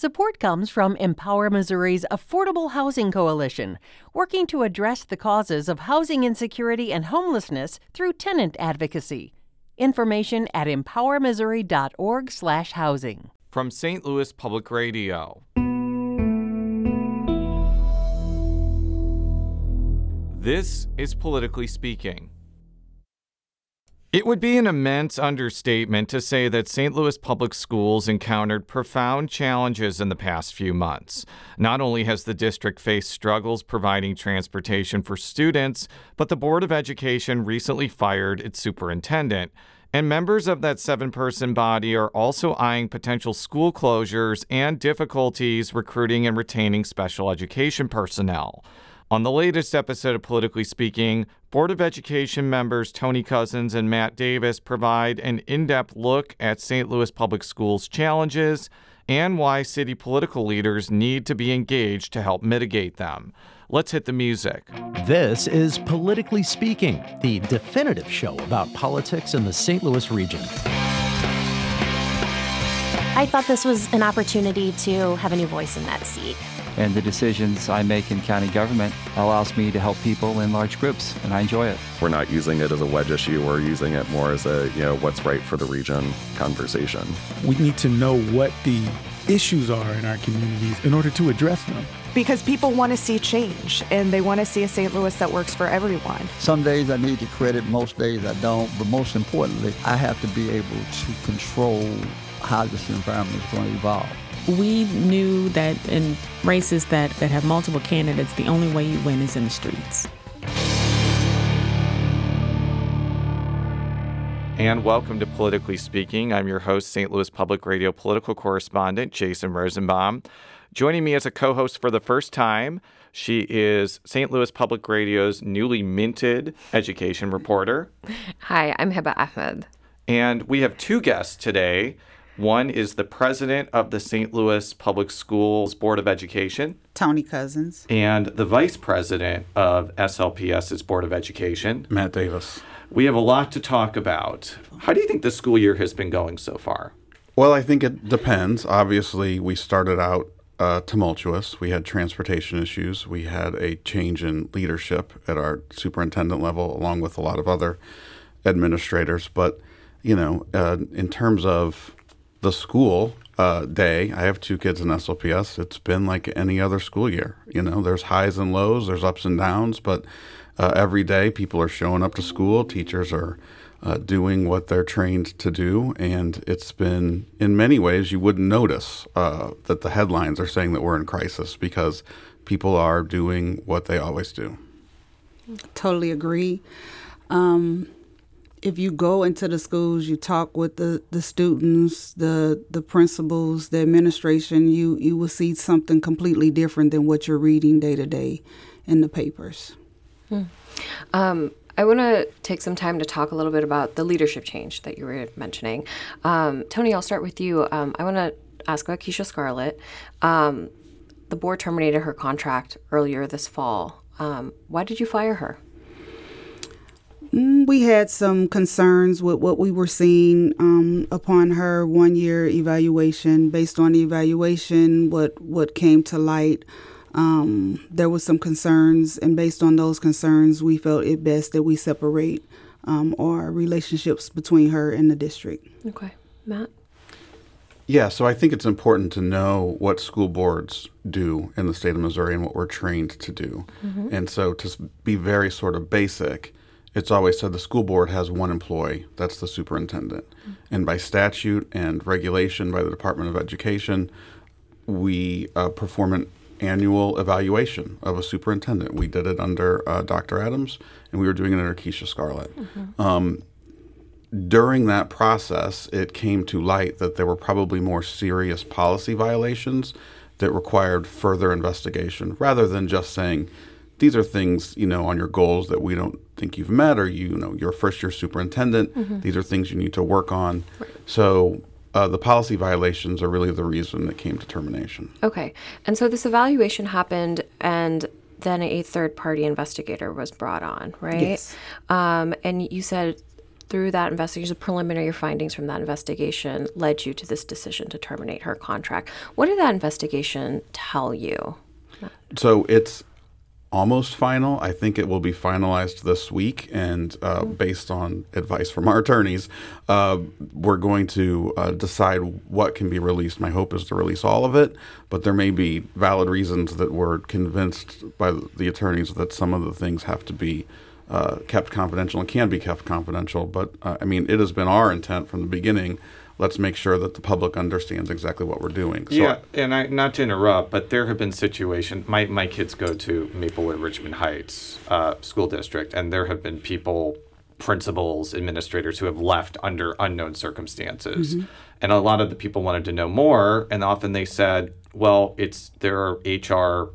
Support comes from Empower Missouri's Affordable Housing Coalition, working to address the causes of housing insecurity and homelessness through tenant advocacy. Information at empowermissouri.org/housing. From St. Louis Public Radio. This is Politically Speaking. It would be an immense understatement to say that St. Louis Public Schools encountered profound challenges in the past few months. Not only has the district faced struggles providing transportation for students, but the Board of Education recently fired its superintendent. And members of that 7-person body are also eyeing potential school closures and difficulties recruiting and retaining special education personnel. On the latest episode of Politically Speaking, Board of Education members Tony Cousins and Matt Davis provide an in-depth look at St. Louis Public Schools' challenges and why city political leaders need to be engaged to help mitigate them. Let's hit the music. This is Politically Speaking, the definitive show about politics in the St. Louis region. I thought this was an opportunity to have a new voice in that seat. And the decisions I make in county government allows me to help people in large groups, and I enjoy it. We're not using it as a wedge issue. We're using it more as a, what's right for the region conversation. We need to know what the issues are in our communities in order to address them. Because people want to see change, and they want to see a St. Louis that works for everyone. Some days I need the credit, most days I don't, but most importantly, I have to be able to control how this environment is going to evolve. We knew that in races that have multiple candidates, the only way you win is in the streets. And welcome to Politically Speaking. I'm your host, St. Louis Public Radio political correspondent, Jason Rosenbaum. Joining me as a co-host for the first time, she is St. Louis Public Radio's newly minted education reporter. Hi, I'm Hiba Ahmed. And we have two guests today. One is the president of the St. Louis Public Schools Board of Education, Tony Cousins, and the vice president of SLPS's Board of Education, Matt Davis. We have a lot to talk about. How do you think the school year has been going so far? Well, I think it depends. Obviously, we started out tumultuous. We had transportation issues. We had a change in leadership at our superintendent level, along with a lot of other administrators. But, in terms of the school day, I have two kids in SLPS. It's been like any other school year. There's highs and lows, there's ups and downs, but every day people are showing up to school. Teachers are doing what they're trained to do. And it's been, in many ways, you wouldn't notice that the headlines are saying that we're in crisis because people are doing what they always do. Totally agree. If you go into the schools, you talk with the students, the principals, the administration, you will see something completely different than what you're reading day to day in the papers. I want to take some time to talk a little bit about the leadership change that you were mentioning. Tony, I'll start with you. I want to ask about Keisha Scarlett. The board terminated her contract earlier this fall. Why did you fire her? We had some concerns with what we were seeing upon her one-year evaluation. Based on the evaluation, what came to light, there was some concerns, and based on those concerns, we felt it best that we separate our relationships between her and the district. Okay. Matt? Yeah, so I think it's important to know what school boards do in the state of Missouri and what we're trained to do. Mm-hmm. And so to be very sort of basic, it's always said the school board has one employee, that's the superintendent. Mm-hmm. And by statute and regulation by the Department of Education, we perform an annual evaluation of a superintendent. We did it under Dr. Adams, and we were doing it under Keisha Scarlett. Mm-hmm. During that process, it came to light that there were probably more serious policy violations that required further investigation, rather than just saying, these are things, on your goals that we don't think you've met, or you're a first-year superintendent. Mm-hmm. These are things you need to work on. Right. So the policy violations are really the reason that came to termination. Okay. And so this evaluation happened, and then a third-party investigator was brought on, right? Yes. And you said through that investigation, the preliminary findings from that investigation led you to this decision to terminate her contract. What did that investigation tell you? So it's almost final. I think it will be finalized this week, and based on advice from our attorneys, we're going to decide what can be released. My hope is to release all of it, but there may be valid reasons that we're convinced by the attorneys that some of the things have to be kept confidential and can be kept confidential. But I mean, it has been our intent from the beginning. Let's make sure that the public understands exactly what we're doing. So and not to interrupt, but there have been situations. My kids go to Maplewood Richmond Heights School District, and there have been people, principals, administrators who have left under unknown circumstances. Mm-hmm. And a lot of the people wanted to know more, and often they said, well, there are HR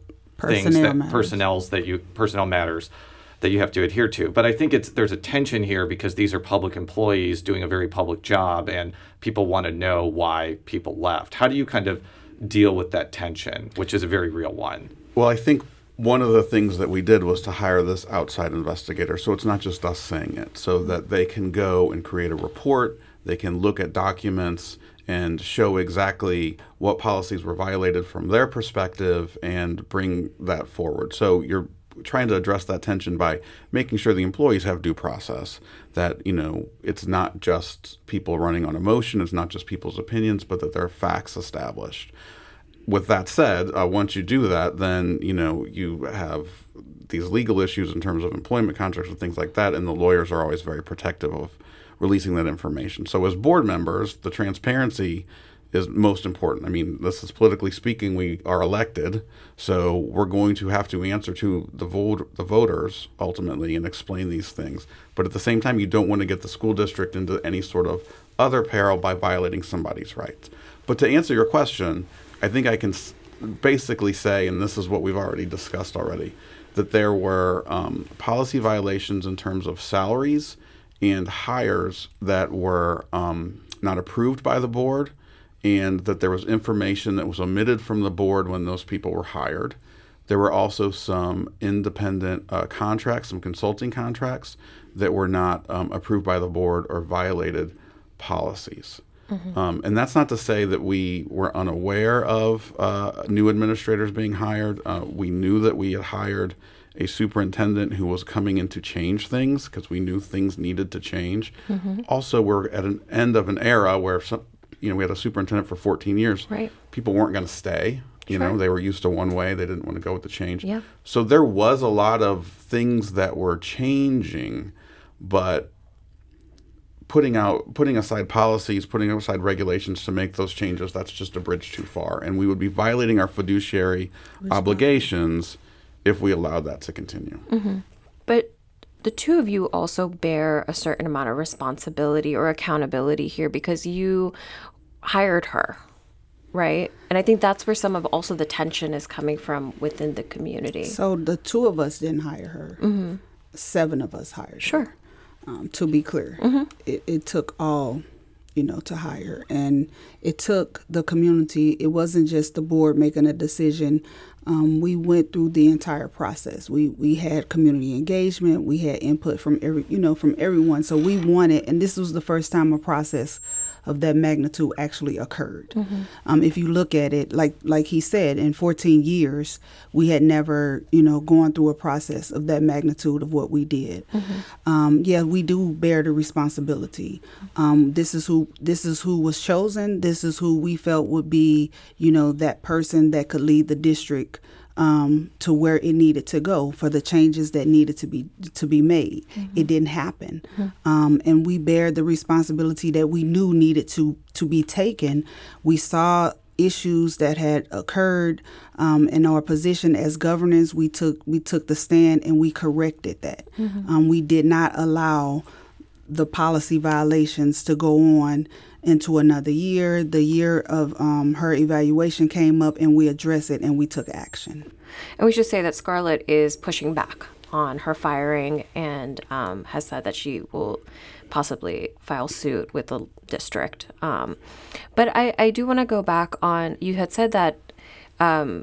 personnel matters that you have to adhere to. But I think there's a tension here because these are public employees doing a very public job, and people want to know why people left. How do you kind of deal with that tension, which is a very real one? Well, I think one of the things that we did was to hire this outside investigator. So it's not just us saying it, so that they can go and create a report, they can look at documents and show exactly what policies were violated from their perspective and bring that forward. So you're trying to address that tension by making sure the employees have due process, that, it's not just people running on emotion, it's not just people's opinions, but that there are facts established. With that said, once you do that, then, you have these legal issues in terms of employment contracts and things like that, and the lawyers are always very protective of releasing that information. So as board members, the transparency is most important. I mean, this is politically speaking, we are elected, so we're going to have to answer to the voters ultimately and explain these things. But at the same time, you don't want to get the school district into any sort of other peril by violating somebody's rights. But to answer your question, I think I can basically say, and this is what we've already discussed already, that there were policy violations in terms of salaries and hires that were not approved by the board, and that there was information that was omitted from the board when those people were hired. There were also some independent contracts, some consulting contracts that were not approved by the board or violated policies. Mm-hmm. And that's not to say that we were unaware of new administrators being hired. We knew that we had hired a superintendent who was coming in to change things because we knew things needed to change. Mm-hmm. Also, we're at an end of an era where we had a superintendent for 14 years. Right. People weren't going to stay. They were used to one way. They didn't want to go with the change. Yeah. So there was a lot of things that were changing, but putting aside policies, putting aside regulations to make those changes, that's just a bridge too far. And we would be violating our fiduciary obligations if we allowed that to continue. Mm-hmm. But the two of you also bear a certain amount of responsibility or accountability here because you hired her, right? And I think that's where some of also the tension is coming from within the community. So the two of us didn't hire her. Mm-hmm. 7 of us hired her. To be clear, mm-hmm. it took all, to hire. And it took the community. It wasn't just the board making a decision. We went through the entire process. We had community engagement. We had input from everyone. So we wanted, and this was the first time a process of that magnitude actually occurred. Mm-hmm. If you look at it, like he said, in 14 years, we had never, gone through a process of that magnitude of what we did. Mm-hmm. We do bear the responsibility. This is who was chosen. This is who we felt would be, that person that could lead the district to where it needed to go for the changes that needed to be made. Mm-hmm. It didn't happen. Mm-hmm. And we bear the responsibility that we knew needed to be taken. We saw issues that had occurred in our position as governors. We took the stand and we corrected that. Mm-hmm. We did not allow the policy violations to go on into another year. The year of her evaluation came up and we addressed it and we took action. And we should say that Scarlett is pushing back on her firing and has said that she will possibly file suit with the district. But I do want to go back on, you had said that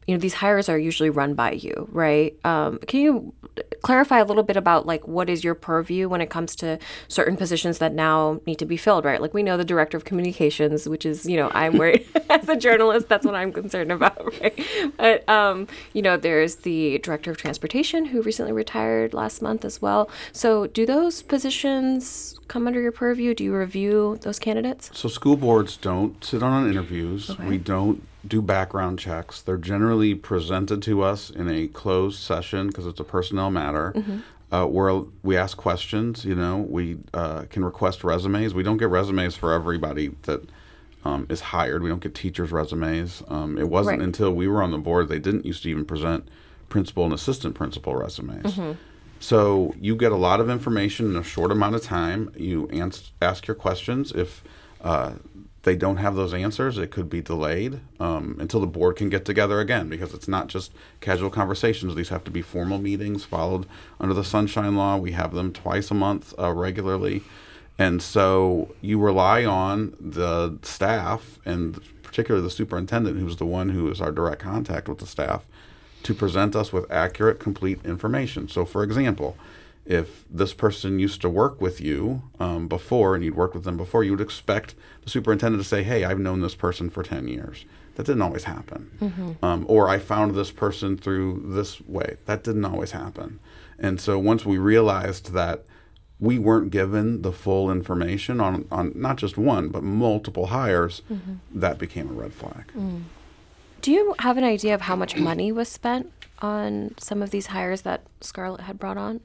these hires are usually run by you, right? Can you clarify a little bit about like what is your purview when it comes to certain positions that now need to be filled, right? Like we know the director of communications, which is, I'm worried as a journalist, that's what I'm concerned about, right? But, there's the director of transportation who recently retired last month as well. So do those positions come under your purview? Do you review those candidates? So school boards don't sit on interviews. Okay. We don't do background checks. They're generally presented to us in a closed session because it's a personnel matter. Where we ask questions. We can request resumes. We don't get resumes for everybody that is hired. We don't get teachers' resumes. It wasn't until we were on the board they didn't used to even present principal and assistant principal resumes. So you get a lot of information in a short amount of time. You ask your questions. If they don't have those answers, it could be delayed until the board can get together again, because it's not just casual conversations. These have to be formal meetings followed under the Sunshine Law. We have them twice a month regularly. And so you rely on the staff, and particularly the superintendent, who's the one who is our direct contact with the staff, to present us with accurate, complete information. So, for example, if this person used to work with you before, and you'd worked with them before, you would expect the superintendent to say, hey, I've known this person for 10 years. That didn't always happen. Or I found this person through this way. That didn't always happen. And so once we realized that we weren't given the full information on not just one, but multiple hires, that became a red flag. Do you have an idea of how much money was spent on some of these hires that Scarlett had brought on?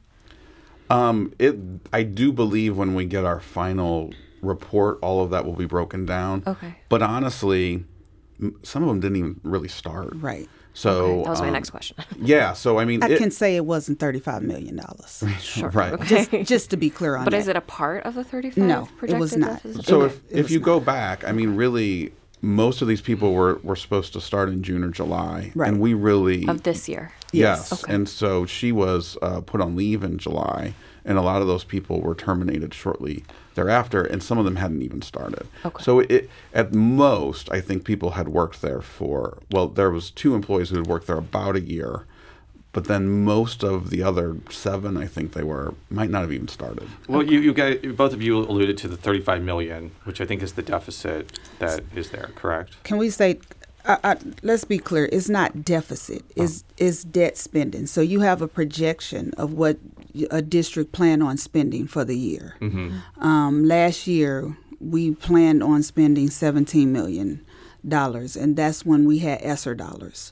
I do believe when we get our final report, all of that will be broken down. Okay. But honestly, some of them didn't even really start. Right. So okay. That was my next question. Yeah. So I mean, I can say it wasn't $35 million. Sure. Right. Okay. Just to be clear on that. But is it a part of the 35? No, projected it was not. deficit? So if you go back, I mean, really, most of these people were supposed to start in June or July, right. And we really of this year. Yes. Okay. And so she was put on leave in July, and a lot of those people were terminated shortly thereafter, and some of them hadn't even started. Okay. So at most, I think people had worked there there was 2 employees who had worked there about a year, but then most of the other 7, I think might not have even started. Well, you guys, both of you alluded to the $35 million, which I think is the deficit that is there, correct? Can we say, let's be clear, it's not deficit, it's debt spending. So you have a projection of what a district planned on spending for the year. Last year, we planned on spending $17 million, and that's when we had ESSER dollars.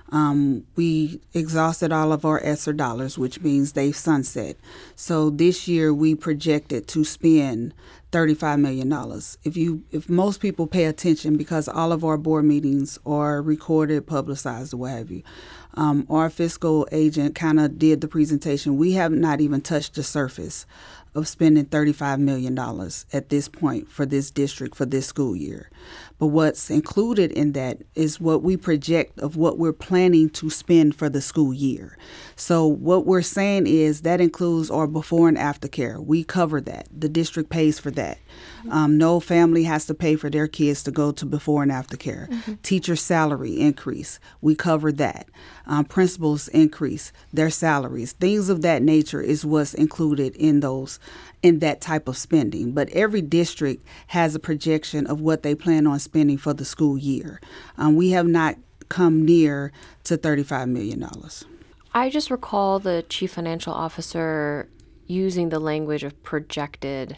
We exhausted all of our ESSER dollars, which means they've sunset. So this year we projected to spend $35 million. If most people pay attention, because all of our board meetings are recorded, publicized, or what have you, our fiscal agent kind of did the presentation. We have not even touched the surface of spending $35 million at this point for this district for this school year. But what's included in that is what we project of what we're planning to spend for the school year. So what we're saying is that includes our before and after care. We cover that. The district pays for that. No family has to pay for their kids to go to before and after care. Teacher salary increase. We cover that. Principals increase their salaries. Things of that nature is what's included in that type of spending. But every district has a projection of what they plan on spending for the school year. We have not come near to $35 million. I just recall the chief financial officer using the language of projected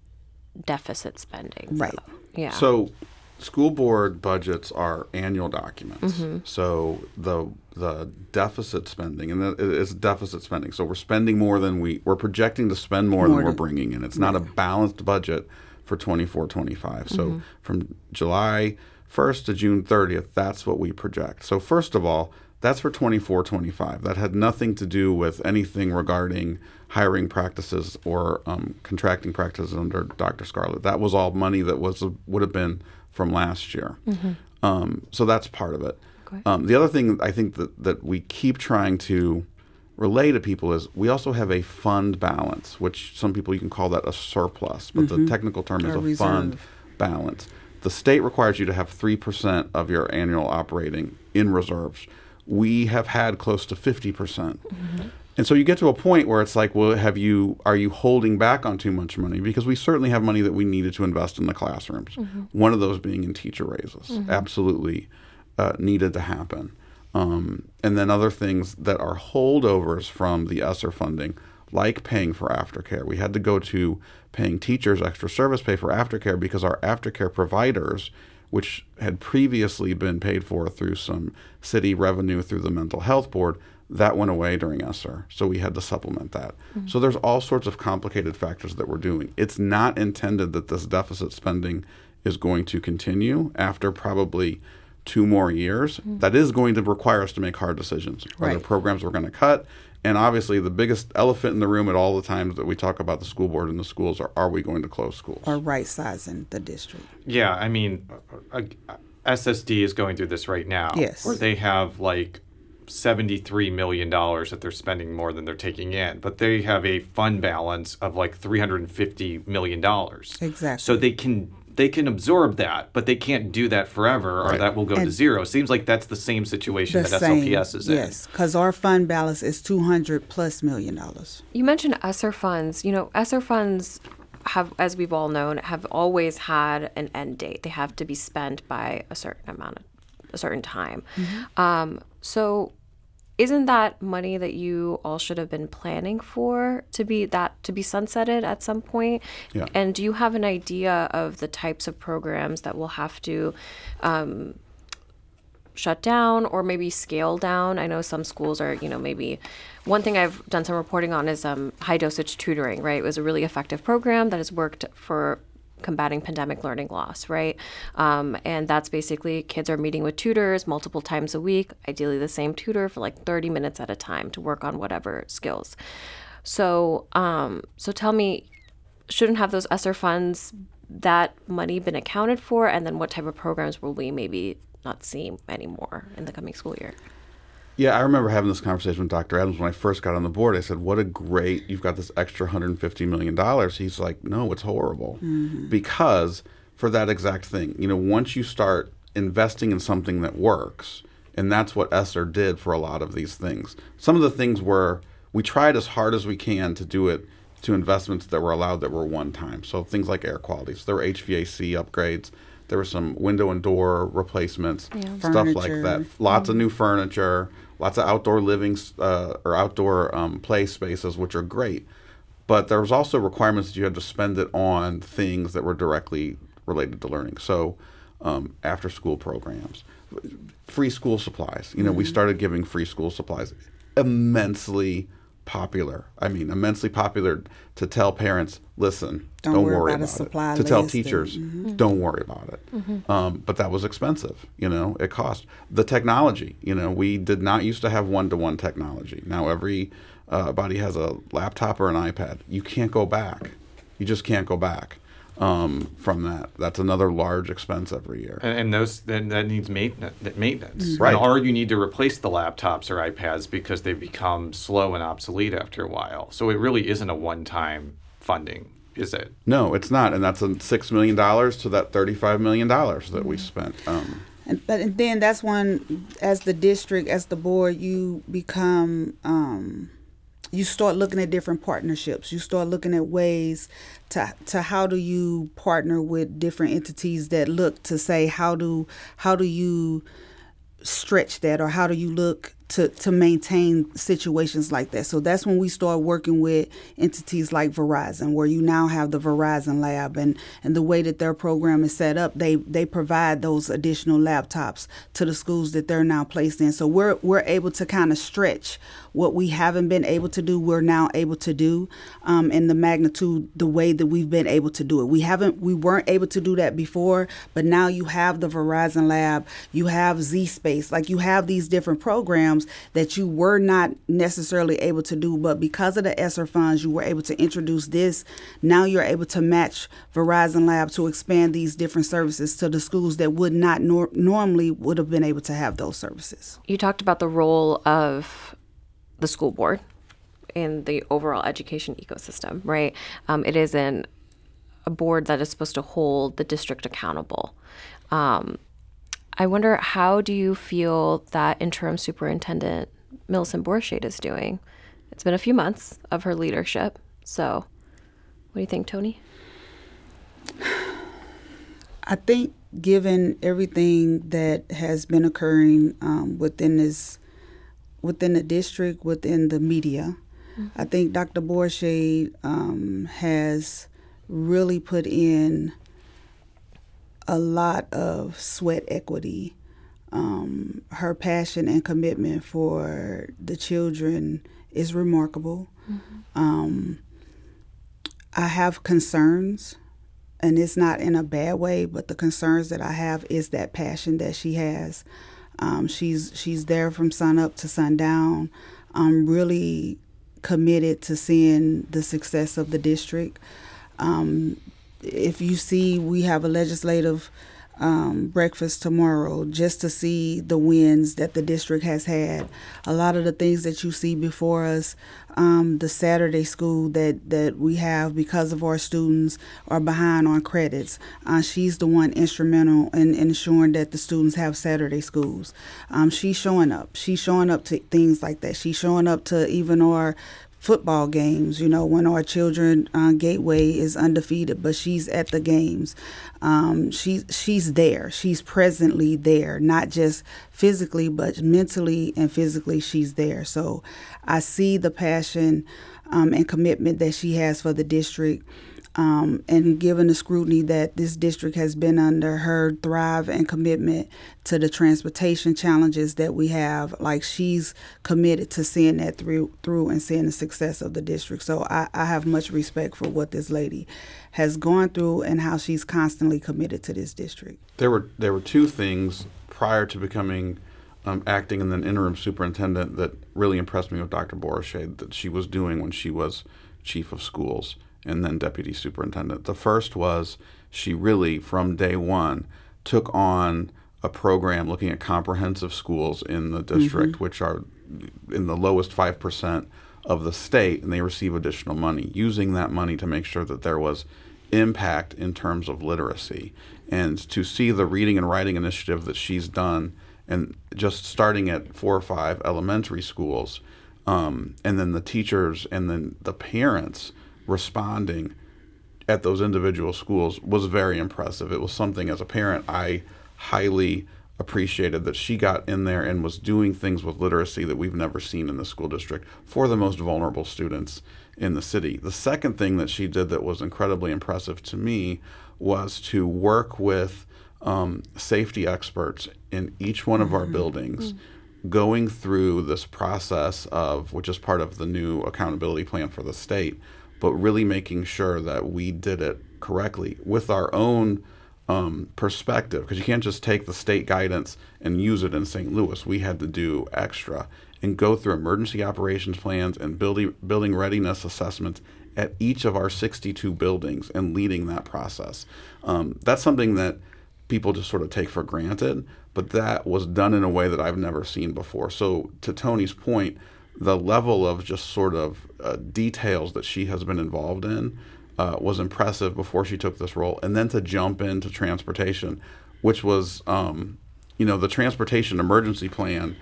deficit spending. Right. Yeah. So school board budgets are annual documents. So the deficit spending, and it's deficit spending. So we're spending more than we're projecting to spend more than we're bringing in. It's not a balanced budget for 24-25. So from July 1st to June 30th, that's what we project. So first of all, that's for 24-25. That had nothing to do with anything regarding hiring practices or contracting practices under Dr. Scarlett. That was all money that would have been from last year. So that's part of it. Okay. The other thing I think that we keep trying to relay to people is we also have a fund balance, which some people, you can call that a surplus, but the technical term is a fund balance. The state requires you to have 3% of your annual operating in reserves. we have had close to 50%. And so you get to a point where it's like, well, are you holding back on too much money? Because we certainly have money that we needed to invest in the classrooms. One of those being in teacher raises, absolutely needed to happen. And then other things that are holdovers from the ESSER funding, like paying for aftercare. We had to go to paying teachers extra service pay for aftercare because our aftercare providers, which had previously been paid for through some city revenue through the mental health board, that went away during ESSER. So we had to supplement that. So there's all sorts of complicated factors that we're doing. It's not intended that this deficit spending is going to continue after probably 2 more years. That is going to require us to make hard decisions. Are there programs we're going to cut? And obviously the biggest elephant in the room at all the times that we talk about the school board and the schools are we going to close schools? Or right-sizing the district. Yeah, I mean, SSD is going through this right now. Yes. Where they have like $73 million that they're spending more than they're taking in, but they have a fund balance of like $350 million. Exactly. So they can absorb that, but they can't do that forever, or that will go to zero. Seems like that's the same situation that SLPS is in. Yes, because our fund balance is $200+ million. You mentioned ESSER funds. You know, ESSER funds have, as we've all known, have always had an end date. They have to be spent by a certain time. So isn't that money that you all should have been planning for to be sunsetted at some point? Yeah. And do you have an idea of the types of programs that will have to shut down or maybe scale down? I know some schools are, maybe one thing I've done some reporting on is high dosage tutoring, right? It was a really effective program that has worked for combating pandemic learning loss, right? And that's basically kids are meeting with tutors multiple times a week, ideally the same tutor for like 30 minutes at a time to work on whatever skills. So tell me, shouldn't have those ESSER funds, that money been accounted for? And then what type of programs will we maybe not see anymore in the coming school year? Yeah, I remember having this conversation with Dr. Adams when I first got on the board. I said, you've got this extra $150 million. He's like, no, it's horrible. Because for that exact thing, once you start investing in something that works, and that's what ESSER did for a lot of these things. Some of the things we tried as hard as we can to do it to investments that were allowed that were one time. So things like air quality. So there were HVAC upgrades. There were some window and door replacements, stuff like that. Lots of new furniture, lots of outdoor living or outdoor play spaces, which are great. But there was also requirements that you had to spend it on things that were directly related to learning. So after school programs, free school supplies. We started giving free school supplies. Immensely popular. Immensely popular to tell parents, listen, don't worry about it. To tell teachers, don't worry about it. But that was expensive. It cost. The technology, we did not used to have one-to-one technology. Now everybody has a laptop or an iPad. You can't go back. You just can't go back from that. That's another large expense every year. And that needs maintenance. Right. Or you need to replace the laptops or iPads because they become slow and obsolete after a while. So it really isn't a one-time funding, is it? No, it's not. And that's $6 million to that $35 million that we spent. And then that's when, as the district, as the board, you become... you start looking at different partnerships. You start looking at ways to how do you partner with different entities that look to say how do you stretch that, or how do you look to maintain situations like that. So that's when we start working with entities like Verizon, where you now have the Verizon Lab, and the way that their program is set up, they provide those additional laptops to the schools that they're now placed in. So we're able to kind of stretch what we haven't been able to do, we're now able to do in the magnitude, the way that we've been able to do it. We weren't able to do that before, but now you have the Verizon Lab, you have Z-Space, like you have these different programs that you were not necessarily able to do, but because of the ESSER funds, you were able to introduce this. Now you're able to match Verizon Lab to expand these different services to the schools that would not normally would have been able to have those services. You talked about the role of the school board in the overall education ecosystem, right? It is a board that is supposed to hold the district accountable. I wonder, how do you feel that interim superintendent Millicent Borchade is doing? It's been a few months of her leadership. So what do you think, Tony? I think given everything that has been occurring within the district, within the media, I think Dr. Borchade has really put in a lot of sweat equity. Her passion and commitment for the children is remarkable. I have concerns, and it's not in a bad way, but the concerns that I have is that passion that she has. She's there from sun up to sundown. I'm really committed to seeing the success of the district. If you see, we have a legislative breakfast tomorrow just to see the wins that the district has had. A lot of the things that you see before us, the Saturday school that we have because of our students are behind on credits. She's the one instrumental in ensuring that the students have Saturday schools. She's showing up. She's showing up to things like that. She's showing up to even our football games, when our children Gateway is undefeated, but she's at the games. She's there. She's presently there, not just physically, but mentally and physically she's there. So I see the passion and commitment that she has for the district. And given the scrutiny that this district has been under, her thrive and commitment to the transportation challenges that we have, like she's committed to seeing that through and seeing the success of the district. So I have much respect for what this lady has gone through and how she's constantly committed to this district. There were two things prior to becoming acting and then interim superintendent that really impressed me with Dr. Borchade that she was doing when she was chief of schools and then deputy superintendent. The first was she really, from day one, took on a program looking at comprehensive schools in the district, which are in the lowest 5% of the state, and they receive additional money, using that money to make sure that there was impact in terms of literacy. And to see the reading and writing initiative that she's done, and just starting at 4 or 5 elementary schools, and then the teachers and then the parents responding at those individual schools was very impressive. It was something, as a parent, I highly appreciated that she got in there and was doing things with literacy that we've never seen in the school district for the most vulnerable students in the city. The second thing that she did that was incredibly impressive to me was to work with safety experts in each one of our buildings, going through this process of, which is part of the new accountability plan for the state, but really making sure that we did it correctly with our own perspective, because you can't just take the state guidance and use it in St. Louis. We had to do extra and go through emergency operations plans and building readiness assessments at each of our 62 buildings and leading that process. That's something that people just sort of take for granted, but that was done in a way that I've never seen before. So to Tony's point, the level of just sort of details that she has been involved in was impressive before she took this role. And then to jump into transportation, which was, the transportation emergency plan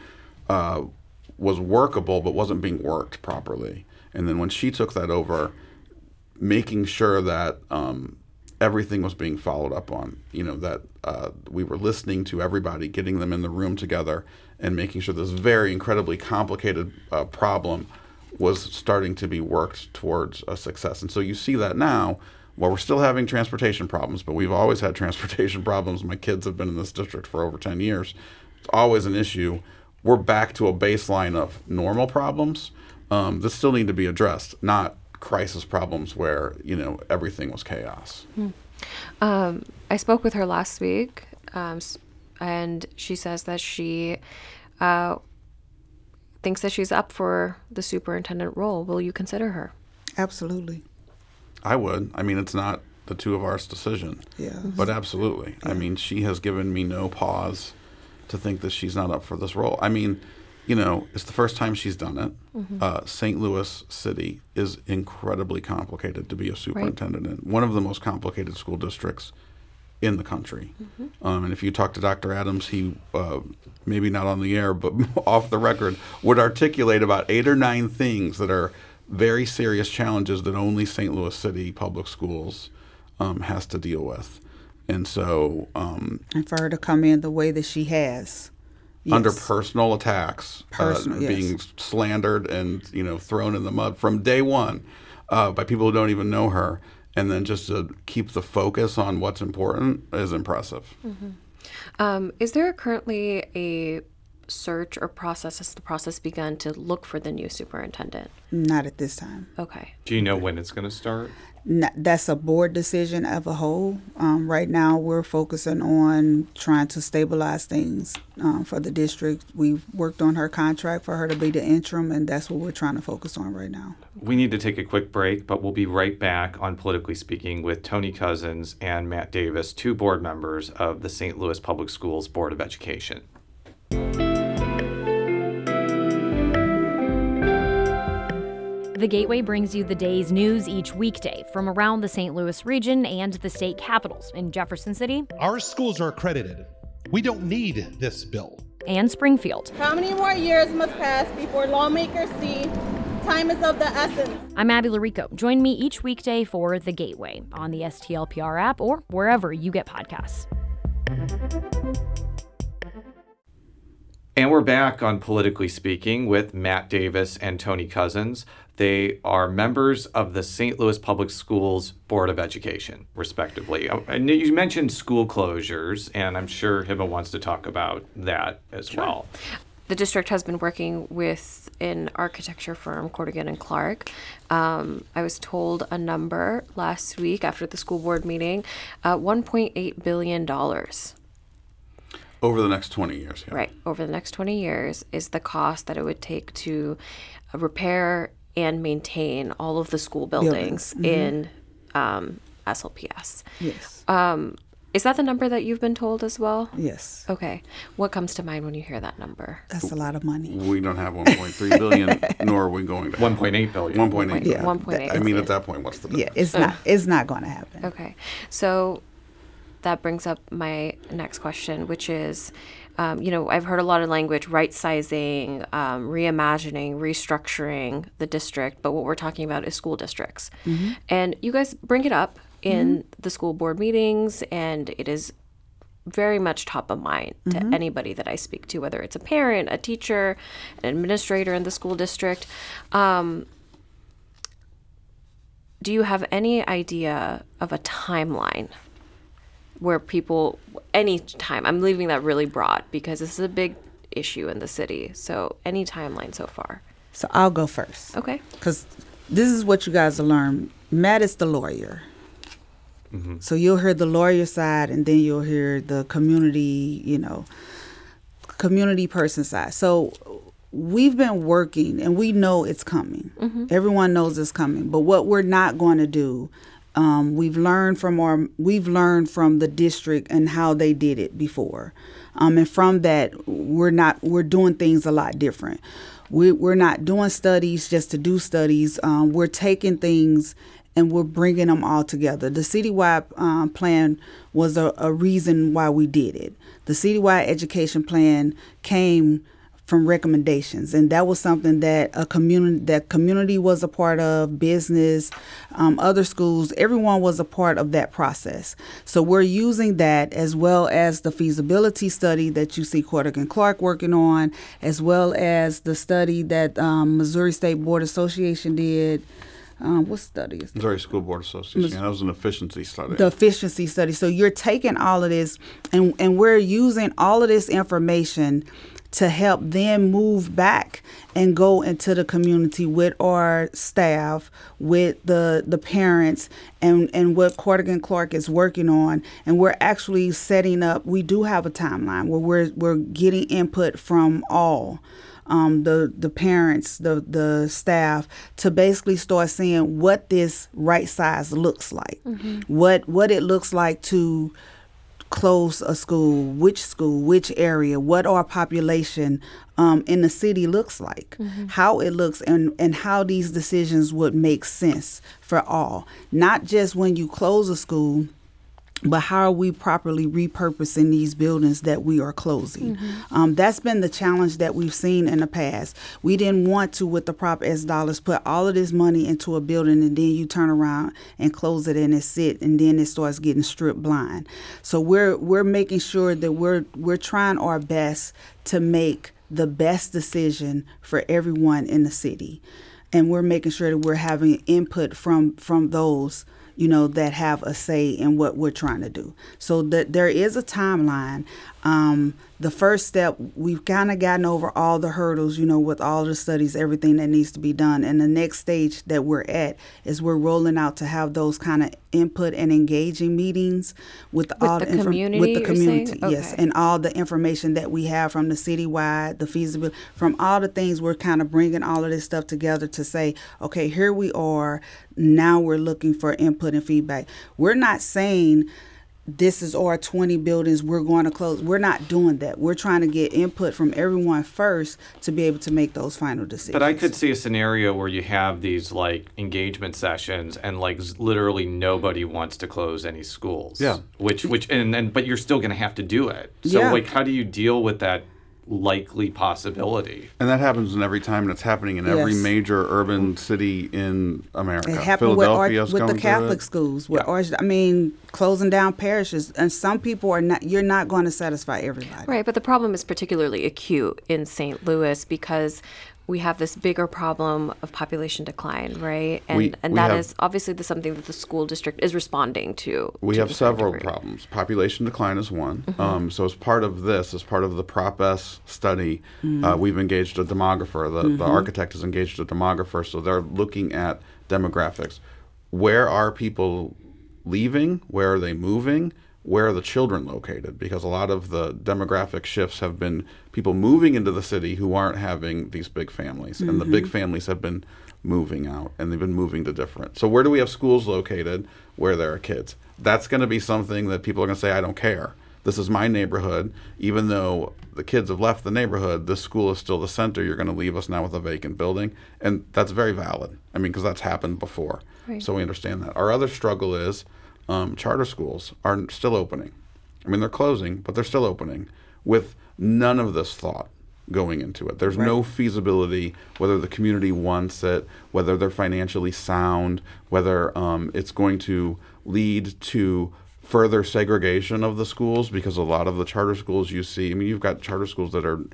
was workable but wasn't being worked properly. And then when she took that over, making sure that everything was being followed up on, that we were listening to everybody, getting them in the room together, and making sure this very incredibly complicated problem was starting to be worked towards a success. And so you see that now, while we're still having transportation problems, but we've always had transportation problems. My kids have been in this district for over 10 years. It's always an issue. We're back to a baseline of normal problems that still need to be addressed, not crisis problems where, everything was chaos. I spoke with her last week, and she says that she thinks that she's up for the superintendent role. Will you consider her? Absolutely. I would. I mean, it's not the two of ours decision. Yeah. But absolutely. Yeah. I mean, she has given me no pause to think that she's not up for this role. I mean, it's the first time she's done it. St. Louis City is incredibly complicated to be a superintendent in. One of the most complicated school districts in the country. And if you talk to Dr. Adams, he, maybe not on the air, but off the record, would articulate about 8 or 9 things that are very serious challenges that only St. Louis City Public Schools has to deal with. And so... and for her to come in the way that she has. Yes. Under personal attacks, being slandered and thrown in the mud from day one by people who don't even know her, and then just to keep the focus on what's important is impressive. Is there currently a search or process? Has the process begun to look for the new superintendent? Not at this time. Okay. Do you know when it's going to start? That's a board decision of a whole. Right now, we're focusing on trying to stabilize things for the district. We've worked on her contract for her to be the interim, and that's what we're trying to focus on right now. We need to take a quick break, but we'll be right back on Politically Speaking with Tony Cousins and Matt Davis, 2 board members of the St. Louis Public Schools Board of Education. The Gateway brings you the day's news each weekday from around the St. Louis region and the state capitals in Jefferson City. Our schools are accredited. We don't need this bill. And Springfield. How many more years must pass before lawmakers see time is of the essence? I'm Abby Larico. Join me each weekday for The Gateway on the STLPR app or wherever you get podcasts. And we're back on Politically Speaking with Matt Davis and Tony Cousins. They are members of the St. Louis Public Schools Board of Education, respectively. And you mentioned school closures, and I'm sure Hiba wants to talk about that as well. The district has been working with an architecture firm, Corrigan and Clark. I was told a number last week after the school board meeting, $1.8 billion. Over the next 20 years, yeah. Right. Over the next 20 years is the cost that it would take to repair and maintain all of the school buildings in SLPS. Yes. Is that the number that you've been told as well? Yes. Okay. What comes to mind when you hear that number? That's a lot of money. We don't have 1.3 billion, nor are we going to 1.8 billion. 1.8 Yeah. 1.8. I mean, at that point, what's the difference? Yeah, it's not going to happen. Okay. So that brings up my next question, which is, I've heard a lot of language, right-sizing, reimagining, restructuring the district, but what we're talking about is school districts. And you guys bring it up in the school board meetings, and it is very much top of mind to anybody that I speak to, whether it's a parent, a teacher, an administrator in the school district. Do you have any idea of a timeline where people, any time, I'm leaving that really broad because this is a big issue in the city. So any timeline so far? So I'll go first. Okay. Because this is what you guys will learn. Matt is the lawyer. So you'll hear the lawyer side, and then you'll hear the community, community person side. So we've been working, and we know it's coming. Everyone knows it's coming. But what we're not going to do, we've learned from the district and how they did it before, and from that we're doing things a lot different. We're not doing studies just to do studies. We're taking things and we're bringing them all together. The citywide plan was a reason why we did it. The citywide education plan came from recommendations, and that was something that community was a part of, business, other schools, everyone was a part of that process. So we're using that, as well as the feasibility study that you see Corrigan Clark working on, as well as the study that Missouri State Board Association did. What study is that? Missouri School Board Association. That was an efficiency study. The efficiency study. So you're taking all of this, and we're using all of this information to help them move back and go into the community with our staff, with the parents, and what Corrigan Clark is working on. And we're actually setting up, we do have a timeline where we're getting input from all. The parents, the staff, to basically start seeing what this right size looks like, what it looks like to close a school, which area, what our population in the city looks like, how it looks, and how these decisions would make sense for all. Not just when you close a school, but how are we properly repurposing these buildings that we are closing? That's been the challenge that we've seen in the past. We didn't want to, with the Prop S dollars, put all of this money into a building and then you turn around and close it and it sit, and then it starts getting stripped blind. So we're making sure that we're trying our best to make the best decision for everyone in the city, and we're making sure that we're having input from those that have a say in what we're trying to do. So that there is a timeline. The first step, we've kind of gotten over all the hurdles, with all the studies, everything that needs to be done. And the next stage that we're at is we're rolling out to have those kind of input and engaging meetings with all the community. With the community, you're saying? yes, Okay. and all the information that we have from the citywide, the feasibility, from all the things. We're kind of bringing all of this stuff together to say, okay, here we are. Now we're looking for input and feedback. We're not saying this is our 20 buildings we're going to close. We're not doing that. We're trying to get input from everyone first to be able to make those final decisions. But I could see a scenario where you have these engagement sessions and literally nobody wants to close any schools. Yeah. But you're still going to have to do it. So how do you deal with that likely possibility? And that happens in every time, and it's happening in every major urban city in America. It happened Philadelphia's with the going Catholic through it. schools. Closing down parishes, and some people are not. You're not going to satisfy everybody. Right, but the problem is particularly acute in St. Louis because we have this bigger problem of population decline, right? And that is obviously something that the school district is responding to. We have several problems. Population decline is one. So as part of this, as part of the Prop S study, we've engaged a demographer. The architect has engaged a demographer, so they're looking at demographics. Where are people leaving? Where are they moving? Where are the children located? Because a lot of the demographic shifts have been people moving into the city who aren't having these big families. And the big families have been moving out, and they've been moving to different. So where do we have schools located where there are kids? That's going to be something that people are going to say, I don't care. This is my neighborhood. Even though the kids have left the neighborhood, this school is still the center. You're going to leave us now with a vacant building. And that's very valid. Because that's happened before. Right. So we understand that. Our other struggle is charter schools are still opening. They're closing, but they're still opening with none of this thought going into it. There's no feasibility, whether the community wants it, whether they're financially sound, whether it's going to lead to further segregation of the schools, because a lot of the charter schools you see, you've got charter schools that are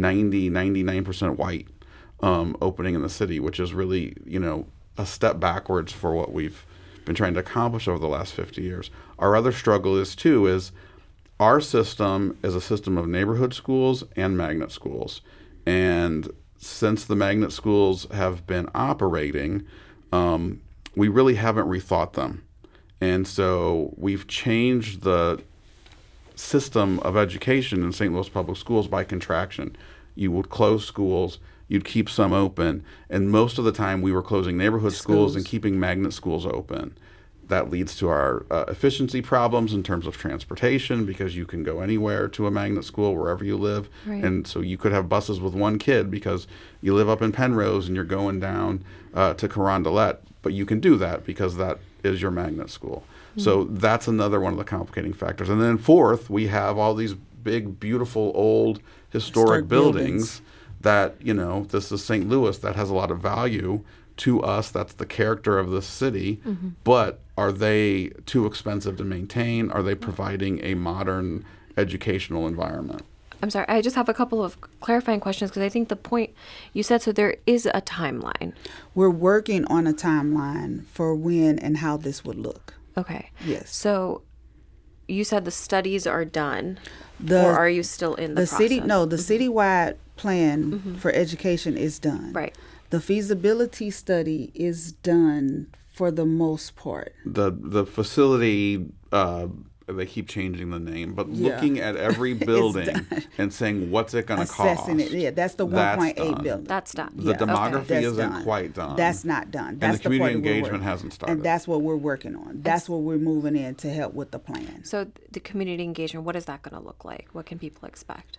99% white opening in the city, which is really, a step backwards for what we've been trying to accomplish over the last 50 years. Our other struggle is our system is a system of neighborhood schools and magnet schools. And since the magnet schools have been operating, we really haven't rethought them. And so we've changed the system of education in St. Louis Public Schools by contraction. You would close schools, you'd keep some open, and most of the time we were closing neighborhood schools and keeping magnet schools open. That leads to our efficiency problems in terms of transportation, because you can go anywhere to a magnet school wherever you live. Right. And so you could have buses with one kid because you live up in Penrose and you're going down to Carondelet, but you can do that because that is your magnet school. So that's another one of the complicating factors. And then fourth, we have all these big, beautiful, old, historic buildings that, this is St. Louis, that has a lot of value to us. That's the character of the city. But are they too expensive to maintain? Are they providing a modern educational environment? I'm sorry, I just have a couple of clarifying questions, because I think the point you said, so there is a timeline. We're working on a timeline for when and how this would look. Okay. Yes. So you said the studies are done, or are you still in the process? The citywide plan for education is done. Right. The feasibility study is done for the most part. The facility, they keep changing the name, but looking at every building and saying, what's it going to cost? Assessing it, that's the 1.8 billion. That's done. The demography isn't quite done. That's not done. That's and the community engagement hasn't started. And that's what we're working on. That's what we're moving in to help with the plan. So the community engagement, what is that going to look like? What can people expect?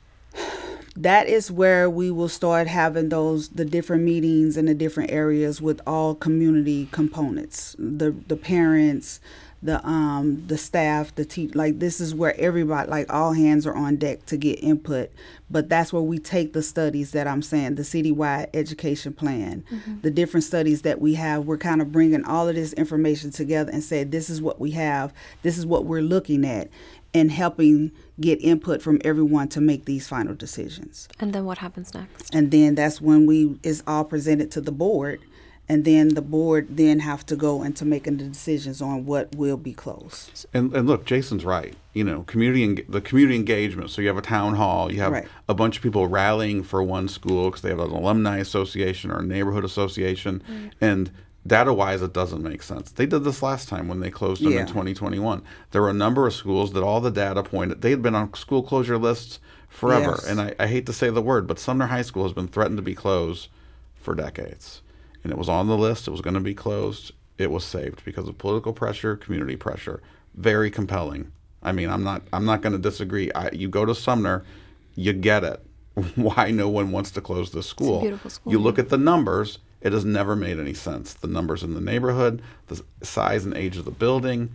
That is where we will start having the different meetings in the different areas with all community components, the parents, the staff, like this is where everybody, like all hands are on deck to get input. But that's where we take the studies that I'm saying, the citywide education plan, the different studies that we have. We're kind of bringing all of this information together and say, this is what we have, this is what we're looking at, and helping get input from everyone to make these final decisions. And then what happens next? And then that's when it's all presented to the board. And then the board then have to go into making the decisions on what will be closed. And look, Jason's right. You know, the community engagement. So you have a town hall, you have a bunch of people rallying for one school because they have an alumni association or a neighborhood association. And data-wise, it doesn't make sense. They did this last time when they closed them in 2021. There were a number of schools that all the data pointed. They had been on school closure lists forever. Yes. And I hate to say the word, but Sumner High School has been threatened to be closed for decades. And it was on the list. It was going to be closed. It was saved because of political pressure, community pressure. Very compelling. I mean, I'm not going to disagree. You go to Sumner, you get it. Why no one wants to close this school? It's a beautiful school. You look at the numbers. It has never made any sense. The numbers in the neighborhood, the size and age of the building,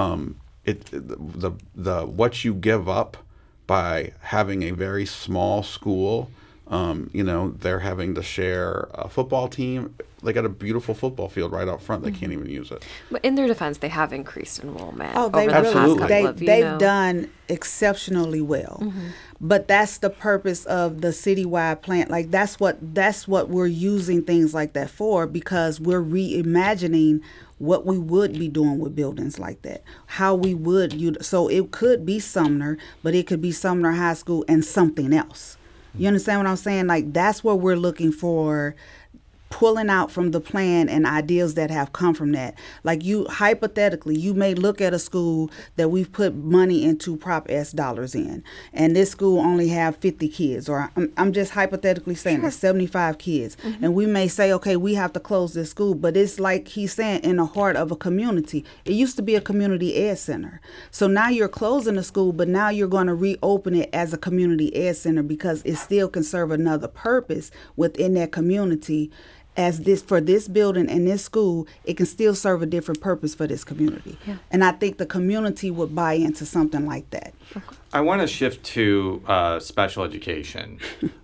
what you give up by having a very small school. They're having to share a football team. They got a beautiful football field right out front. They can't even use it. But in their defense, they have increased enrollment. Oh, they over the past couple of, they've done exceptionally well. But that's the purpose of the citywide plan. Like that's what we're using things like that for, because we're reimagining what we would be doing with buildings like that, how we would. So it could be Sumner, but it could be Sumner High School and something else. You understand what I'm saying? Like that's what we're looking for, pulling out from the plan and ideas that have come from that. Like hypothetically, you may look at a school that we've put money into Prop S dollars in, and this school only have 50 kids, or I'm just hypothetically saying it's 75 kids. And we may say, okay, we have to close this school, but it's like he's saying, in the heart of a community. It used to be a community ed center. So now you're closing the school, but now you're going to reopen it as a community ed center because it still can serve another purpose within that community. As for this building and this school, it can still serve a different purpose for this community. And I think the community would buy into something like that. I want to shift to special education.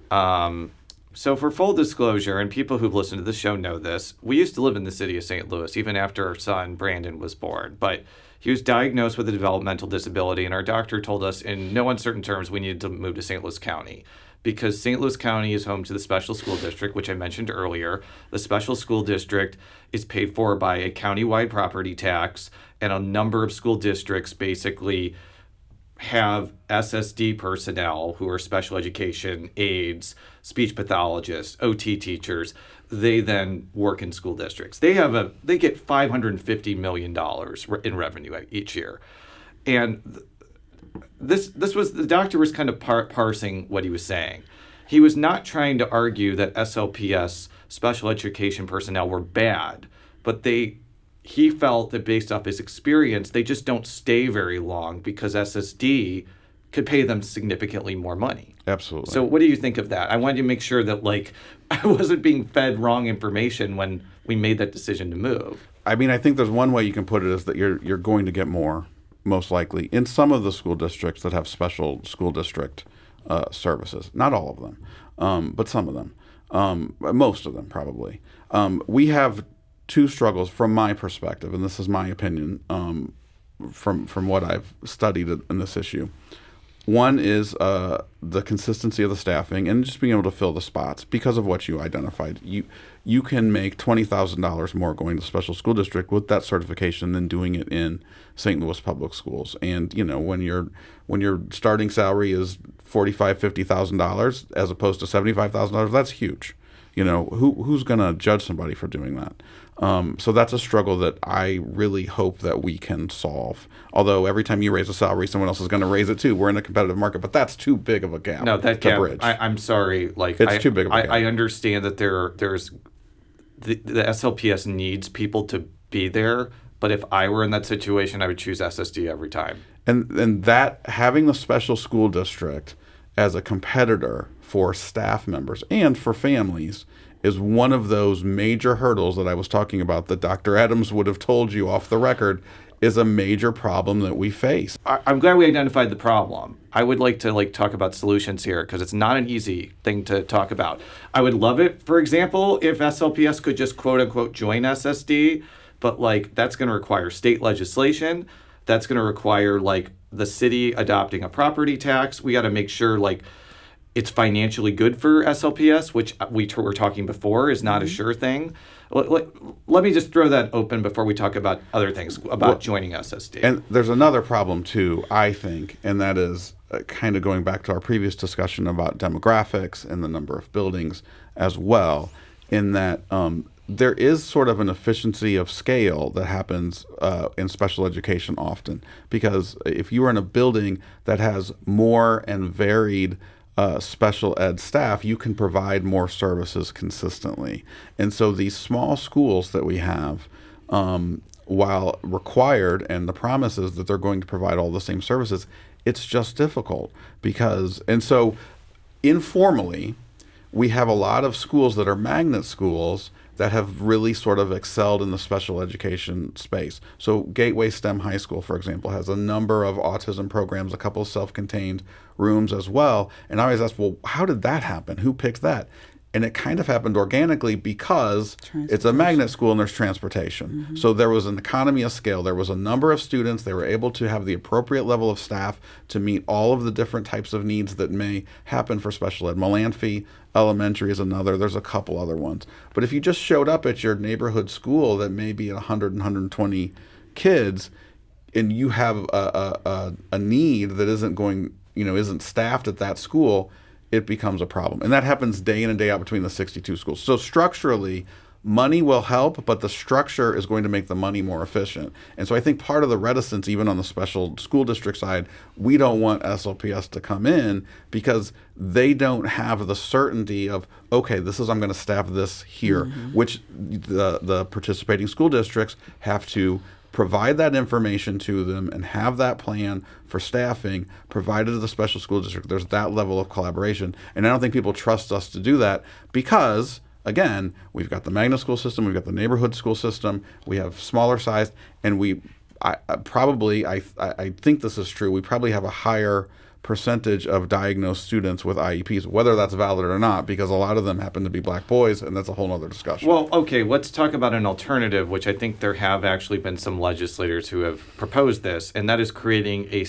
So for full disclosure, and people who've listened to the show know this, we used to live in the city of St. Louis, even after our son Brandon was born. But he was diagnosed with a developmental disability, and our doctor told us in no uncertain terms we needed to move to St. Louis County, because St. Louis County is home to the special school district, which I mentioned earlier. The special school district is paid for by a countywide property tax, and a number of school districts basically have SSD personnel who are special education aides, speech pathologists, OT teachers. They then work in school districts. They get $550 million in revenue each year. And this was, the doctor was kind of parsing what he was saying. He was not trying to argue that SLPS special education personnel were bad, but he felt that based off his experience, they just don't stay very long because SSD could pay them significantly more money. Absolutely. So what do you think of that? I wanted to make sure that I wasn't being fed wrong information when we made that decision to move. I mean, I think there's one way you can put it is that you're going to get more, most likely, in some of the school districts that have special school district services. Not all of them, but some of them. Most of them, probably. We have two struggles from my perspective, and this is my opinion from what I've studied in this issue. One is the consistency of the staffing and just being able to fill the spots because of what you identified. You can make $20,000 more going to special school district with that certification than doing it in St. Louis public schools. And when your starting salary is $45,000-$50,000 as opposed to $75,000, that's huge. Who's going to judge somebody for doing that? So that's a struggle that I really hope that we can solve. Although every time you raise a salary, someone else is going to raise it too. We're in a competitive market, but that's too big of a gap. No, that gap. Bridge. I'm sorry. It's too big of a gap. I understand that there's the SLPS needs people to be there, but if I were in that situation, I would choose SSD every time. And that having the special school district as a competitor for staff members and for families is one of those major hurdles that I was talking about that Dr. Adams would have told you off the record is a major problem that we face. I'm glad we identified the problem. I would like to talk about solutions here because it's not an easy thing to talk about. I would love it, for example, if SLPS could just quote unquote join SSD, but that's going to require state legislation. That's going to require the city adopting a property tax. We got to make sure it's financially good for SLPS, which we were talking before is not a sure thing. Let me just throw that open before we talk about other things about joining SSD. And there's another problem too, I think, and that is kind of going back to our previous discussion about demographics and the number of buildings as well, in that there is sort of an efficiency of scale that happens in special education often. Because if you are in a building that has more and varied special ed staff, you can provide more services consistently. And so these small schools that we have, while required, and the promise is that they're going to provide all the same services, it's just difficult and so informally, we have a lot of schools that are magnet schools that have really sort of excelled in the special education space. So Gateway STEM High School, for example, has a number of autism programs, a couple of self-contained rooms as well. And I always ask, well, how did that happen? Who picked that? And it kind of happened organically because it's a magnet school and there's transportation. So there was an economy of scale. There was a number of students. They were able to have the appropriate level of staff to meet all of the different types of needs that may happen for special ed. Melanphy Elementary is another. There's a couple other ones. But if you just showed up at your neighborhood school that may be 100 and 120 kids, and you have a need that isn't staffed at that school, it becomes a problem. And that happens day in and day out between the 62 schools. So structurally, money will help, but the structure is going to make the money more efficient. And so I think part of the reticence, even on the special school district side, we don't want SLPS to come in because they don't have the certainty of, okay, I'm going to staff this here, which the participating school districts have to provide that information to them and have that plan for staffing provided to the special school district. There's that level of collaboration. And I don't think people trust us to do that because, again, we've got the magnet school system, we've got the neighborhood school system, we have smaller size, and I think this is true, we probably have a higher percentage of diagnosed students with IEPs, whether that's valid or not, because a lot of them happen to be black boys, and that's a whole other discussion. Well, okay, let's talk about an alternative, which I think there have actually been some legislators who have proposed this, and that is creating a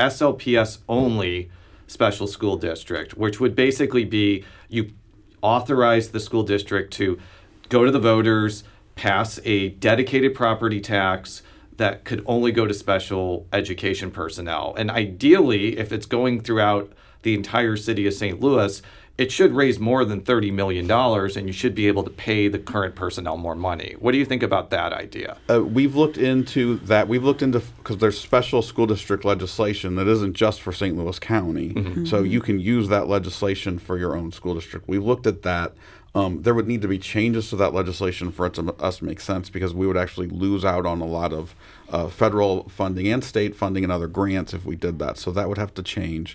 SLPS-only special school district, which would basically be you authorize the school district to go to the voters, pass a dedicated property tax that could only go to special education personnel. And ideally, if it's going throughout the entire city of St. Louis, it should raise more than $30 million, and you should be able to pay the current personnel more money. What do you think about that idea? We've looked into that. Because there's special school district legislation that isn't just for St. Louis County. So you can use that legislation for your own school district. We've looked at that. There would need to be changes to that legislation for it to us make sense, because we would actually lose out on a lot of federal funding and state funding and other grants if we did that. So that would have to change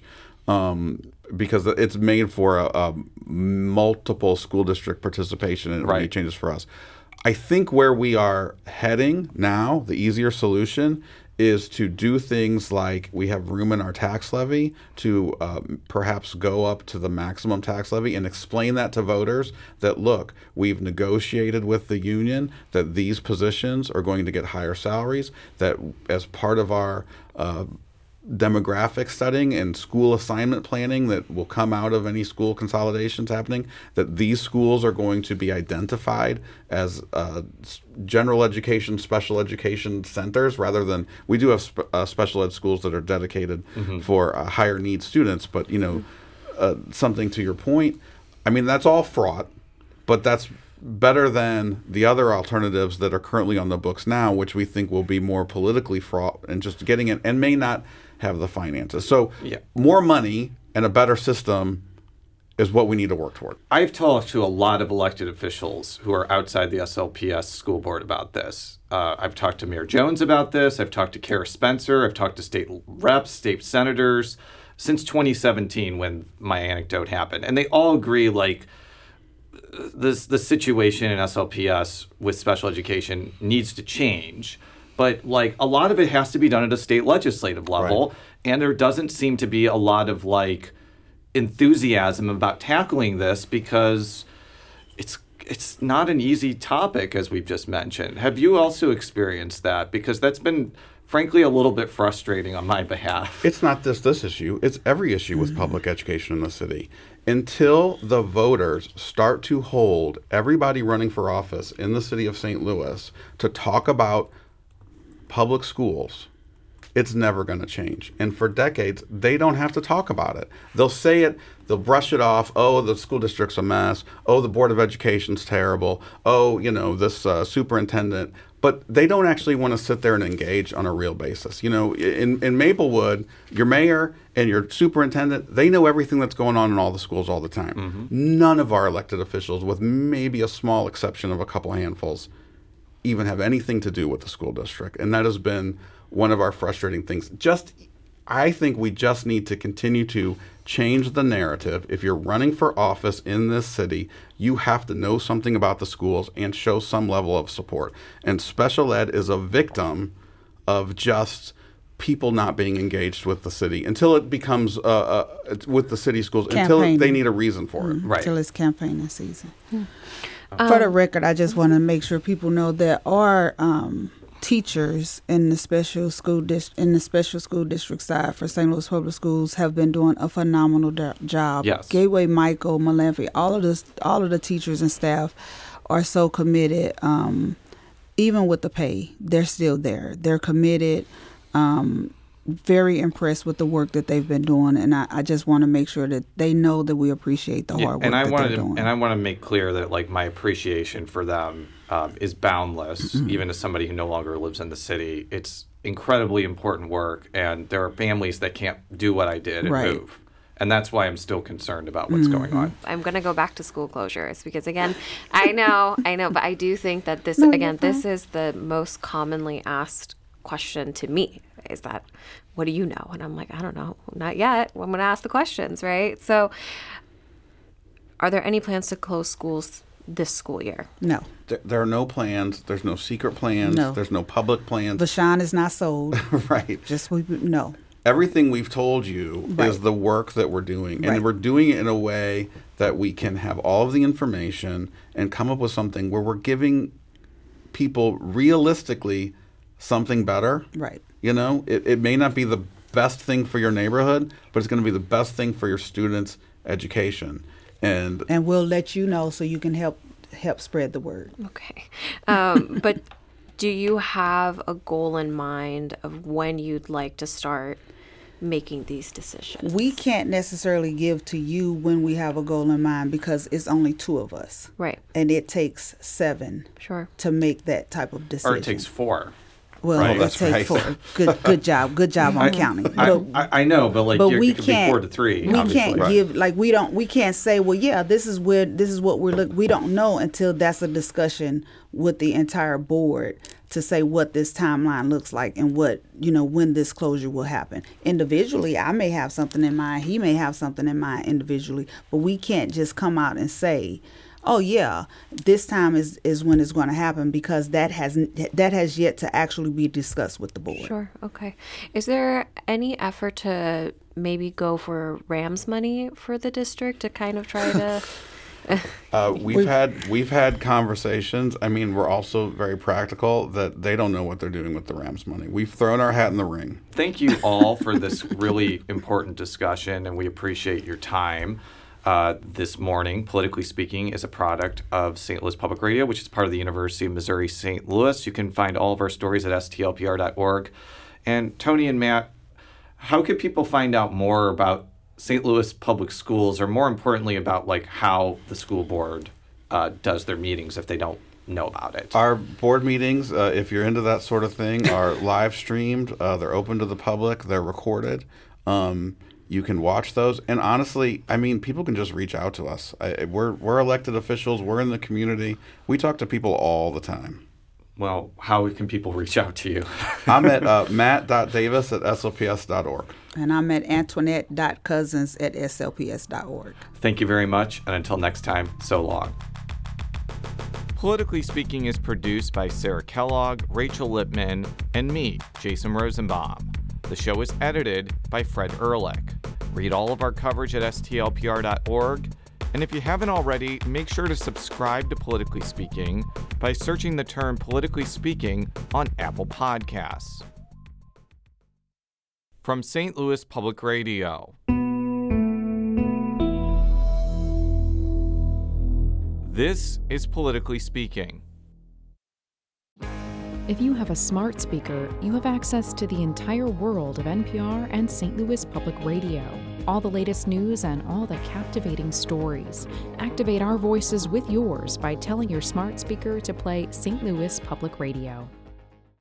because it's made for a multiple school district participation, and it would need changes for us. I think where we are heading now, the easier solution is to do things like we have room in our tax levy to perhaps go up to the maximum tax levy and explain that to voters that, look, we've negotiated with the union that these positions are going to get higher salaries, that as part of our demographic studying and school assignment planning that will come out of any school consolidations happening, that these schools are going to be identified as general education, special education centers, rather than, we do have special ed schools that are dedicated for higher needs students. But, something to your point, I mean, that's all fraught, but that's better than the other alternatives that are currently on the books now, which we think will be more politically fraught and just getting it, and may not have the finances. So more money and a better system is what we need to work toward. I've talked to a lot of elected officials who are outside the SLPS school board about this. I've talked to Mayor Jones about this. I've talked to Kara Spencer. I've talked to state reps, state senators since 2017 when my anecdote happened. And they all agree, the situation in SLPS with special education needs to change. But like a lot of it has to be done at a state legislative level, and there doesn't seem to be a lot of like enthusiasm about tackling this because it's not an easy topic, as we've just mentioned. Have you also experienced that? Because that's been, frankly, a little bit frustrating on my behalf. It's not this issue. It's every issue with public education in the city. Until the voters start to hold everybody running for office in the city of St. Louis to talk about public schools, it's never going to change. And for decades, they don't have to talk about it. They'll say it, they'll brush it off. Oh, the school district's a mess. Oh, the Board of Education's terrible. Oh, this superintendent. But they don't actually want to sit there and engage on a real basis. In Maplewood, your mayor and your superintendent, they know everything that's going on in all the schools all the time. Mm-hmm. None of our elected officials, with maybe a small exception of a couple handfuls, even have anything to do with the school district. And that has been one of our frustrating things. I think we just need to continue to change the narrative. If you're running for office in this city, you have to know something about the schools and show some level of support. And special ed is a victim of just people not being engaged with the city until it becomes with the city schools, until they need a reason for it. Right. Until it's campaigning season. For the record, I just want to make sure people know there are teachers in the special school district side for St. Louis Public Schools have been doing a phenomenal job. Yes. Gateway, Michael, Malanphy, all of the teachers and staff are so committed. Even with the pay, they're still there. They're committed. Very impressed with the work that they've been doing, and I just want to make sure that they know that we appreciate the hard work that they're doing. And I want to make clear that like my appreciation for them is boundless, even as somebody who no longer lives in the city. It's incredibly important work, and there are families that can't do what I did and move. And that's why I'm still concerned about what's going on. I'm going to go back to school closures because, again, I know, but I do think that this is the most commonly asked question to me. Is that, what do you know? And I'm like, I don't know, not yet. I'm going to ask the questions, right? So are there any plans to close schools this school year? No. There are no plans. There's no secret plans. No. There's no public plans. Vashon is not sold. Right. No. Everything we've told you is the work that we're doing. And we're doing it in a way that we can have all of the information and come up with something where we're giving people realistically something better. Right. It may not be the best thing for your neighborhood, but it's going to be the best thing for your students' education. And we'll let you know so you can help spread the word. Okay. But do you have a goal in mind of when you'd like to start making these decisions? We can't necessarily give to you when we have a goal in mind because it's only 2 of us. Right. And it takes 7 to make that type of decision. Or it takes 4. Well, it takes 4. Good job. Good job on counting. I know, but it could be 4 to 3. We obviously. Can't give we can't say, well, yeah, this is what we're looking. We don't know until that's a discussion with the entire board to say what this timeline looks like and what when this closure will happen. Individually, I may have something in mind. He may have something in mind individually, but we can't just come out and say, oh yeah, this time is when it's going to happen because that has yet to actually be discussed with the board. Sure. Okay. Is there any effort to maybe go for Rams money for the district to kind of try to? We've had conversations. I mean, we're also very practical that they don't know what they're doing with the Rams money. We've thrown our hat in the ring. Thank you all for this really important discussion, and we appreciate your time. This morning, Politically Speaking is a product of St. Louis Public Radio, which is part of the University of Missouri St. Louis. You can find all of our stories at stlpr.org. And Tony and Matt, how could people find out more about St. Louis Public Schools, or more importantly about how the school board does their meetings if they don't know about it? Our board meetings, if you're into that sort of thing, are live streamed. They're open to the public. They're recorded. You can watch those. And honestly, I mean, people can just reach out to us. We're elected officials. We're in the community. We talk to people all the time. Well, how can people reach out to you? I'm at matt.davis@slps.org. And I'm at antoinette.cousins@slps.org. Thank you very much. And until next time, so long. Politically Speaking is produced by Sarah Kellogg, Rachel Lippman, and me, Jason Rosenbaum. The show is edited by Fred Ehrlich. Read all of our coverage at stlpr.org. And if you haven't already, make sure to subscribe to Politically Speaking by searching the term Politically Speaking on Apple Podcasts. From St. Louis Public Radio. This is Politically Speaking. If you have a smart speaker, you have access to the entire world of NPR and St. Louis Public Radio. All the latest news and all the captivating stories. Activate our voices with yours by telling your smart speaker to play St. Louis Public Radio.